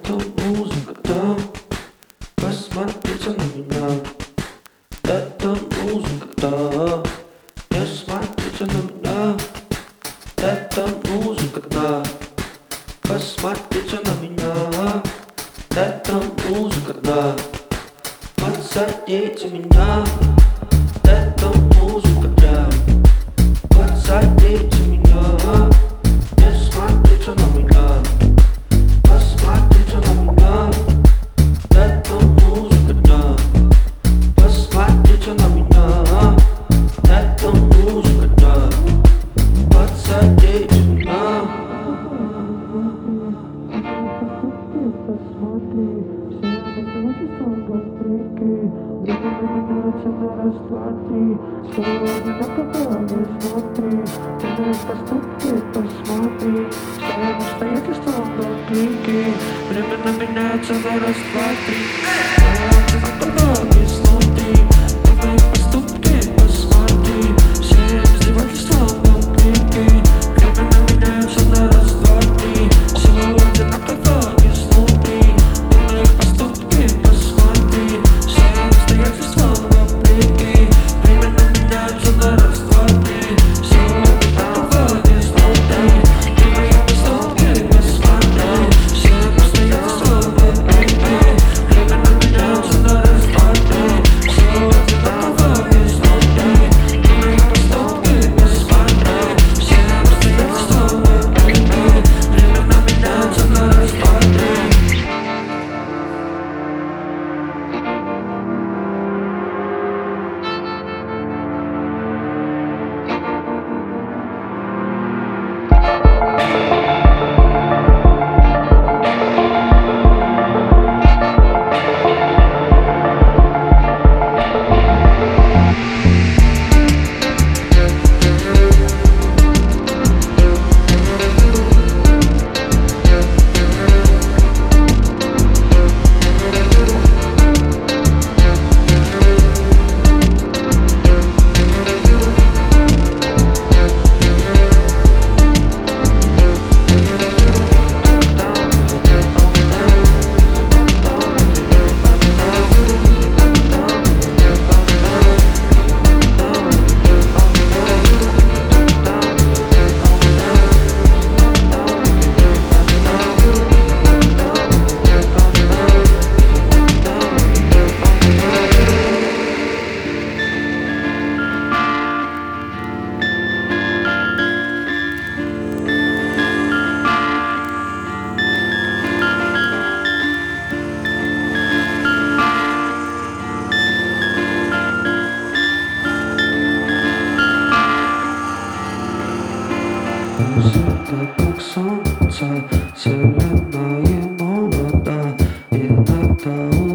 Эта музыка там, посмотрите на меня. Эта музыка там, не смотрите на меня. Эта музыка там, посмотрите на меня. Эта музыка там, подсадите меня. Эта музыка там, подсадите меня. Не смотрите на меня. Посмотрите на меня. Эта музыка там, посмотрите на меня. Эта музыка там, подсадите меня. Посмотри, раз, два, три. Сегодня на канале смотри, на мои поступки посмотри. Старые обстоятельства в клике. Временно меняется на раз, два, три. Сегодня на канале смотри, на мои поступки посмотри. Все издевательства в клике. Временно меняется на раз, два, три. Сегодня на канале смотри, на мои поступки посмотри. Все обстоятельства в клике. Временно меняется на раз, два, три. Сегодня на канале смотри, на мои поступки посмотри. Все обстоятельства в клике. Временно меняется на раз, два, три. Сегодня на канале смотри, на мои поступки посмотри. Все обстоятельства в клике. Временно меняется на раз, два, три. Света как солнце, вселенная молода, иногда